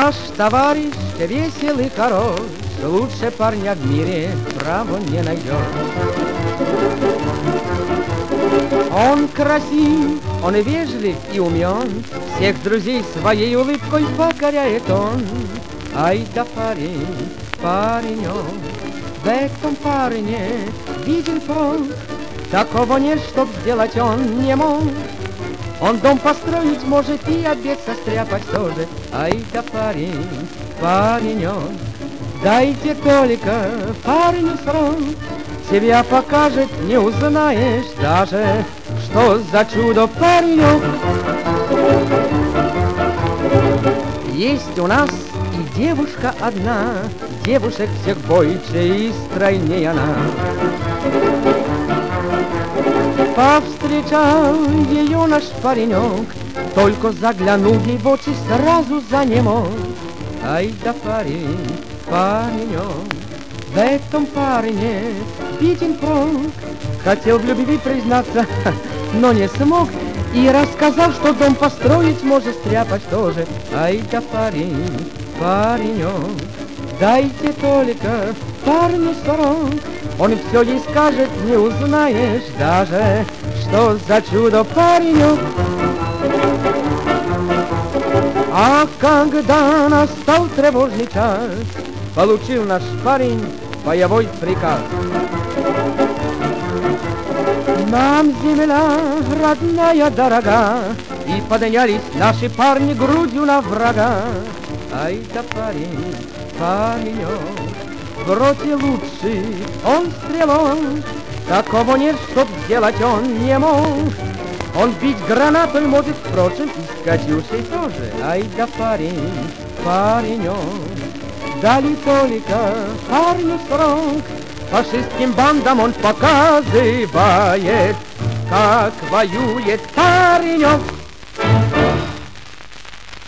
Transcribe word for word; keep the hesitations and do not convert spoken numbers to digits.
Наш товарищ весел и хорош, лучше парня в мире, право, не найдешь. Он красив, он вежлив и умен, всех друзей своей улыбкой покоряет он. Ай да парень, паренек, в этом парне виден прок, такого нет, чтоб сделать он не мог. Он дом построить может и обед состряпать тоже. Ай да парень, паренек, дайте только парню срок, тебя покажет, не узнаешь даже, что за чудо паренек. Есть у нас и девушка одна, девушек всех бойче и стройнее она. Повстречал ее наш паренек, только заглянул ей в очи, сразу занемог. Ай да парень, паренек, в этом парне виден прок. Хотел в любви признаться, но не смог, и рассказал, что дом построить может стряпать тоже. Ай да парень, паренек, дайте только парню срок, он все ей скажет, не узнаешь даже, что за чудо паренек. А когда настал тревожный час, получил наш парень боевой приказ. Нам земля родная дорога, и поднялись наши парни грудью на врага. Ай да парень, паренек, в роте лучший он стрелок, такого нет, чтоб сделать он не мог. Он бить гранатой может, впрочем, и с катюшей тоже. Ай да парень, паренек, дали только парню срок, фашистским бандам он показывает, как воюет паренек.